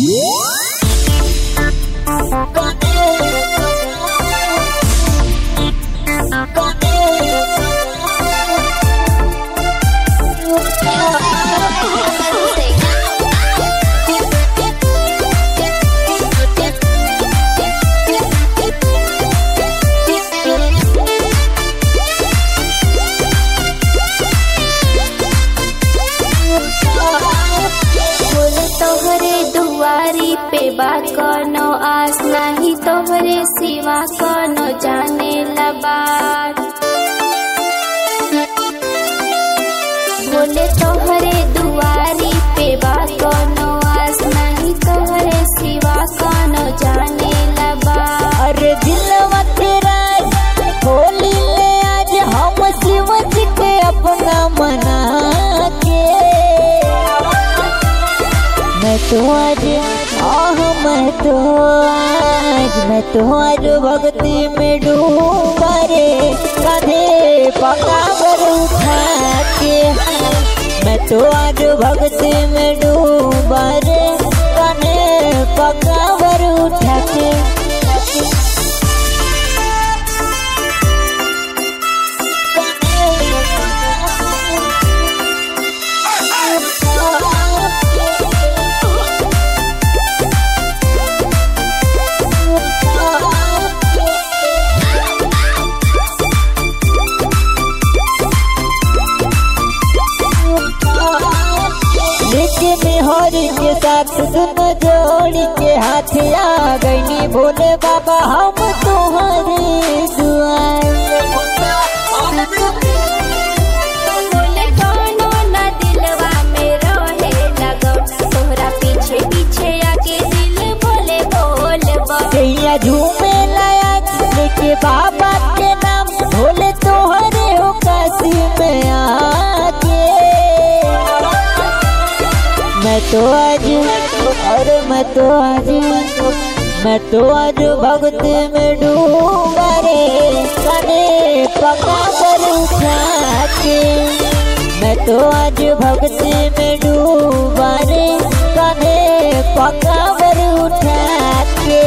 पे बात कोनो आस नहीं तोहरे सिवा कोनो जाने ला बात। बोले तोहरे दुआरी पे बात कोनो आस नहीं तोहरे सिवा कोनो जाने ला बात। अरे दिलवा तेरा होली ले आज हम शिव जी के अपना मना के। मैं तो आज भक्ति में डूबा रे कांधे पकावर उठा के। मैं तो आज भक्ति में डूबा रे कांधे पकावर उठा के। हरि के साथ सुन जोड़ी के हाथ आ गई भोले बाबा हम तुम्हारे दुआर। बोले कोनो ना दिलवा में रहे लगो तोहरा पीछे पीछे आके दिल बोले बोल बोल झूमे लाया लेके बाबा के नाम भोले तोहरे हो काशी में आके। मैं तो आज भक्ति में डूबा रे काने पकावर उठा के। मैं तो आज भक्ति में डूबा रे काने पकावर उठा के।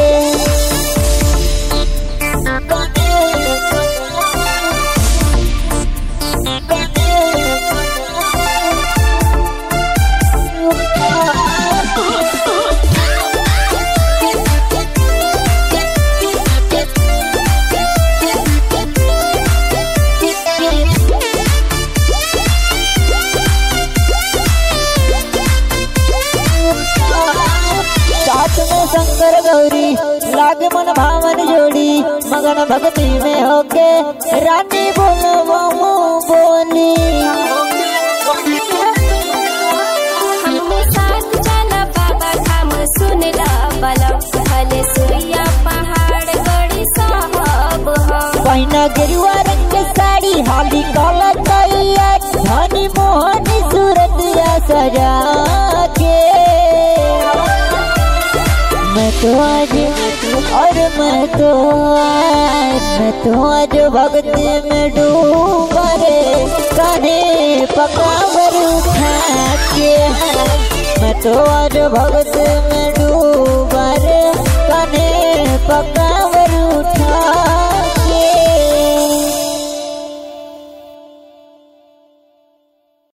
शंकर गौरी लागे मन भावन जोड़ी मगन भक्ति में होके रानी बोलो वो बोली। हमने साथ चला बाबा हम सुन ला बलम भले सुइया पहाड़ गड़ी साहब हम। पहिना गेरुआ रंग के साड़ी हाली काला तैया धनी मोहनी सूरत या सजा के। मैं तो आज भक्ति में डूबा रे कान्हे पकावर उठा के। मैं तो आज भक्ति में डूबा रे कान्हे पकावर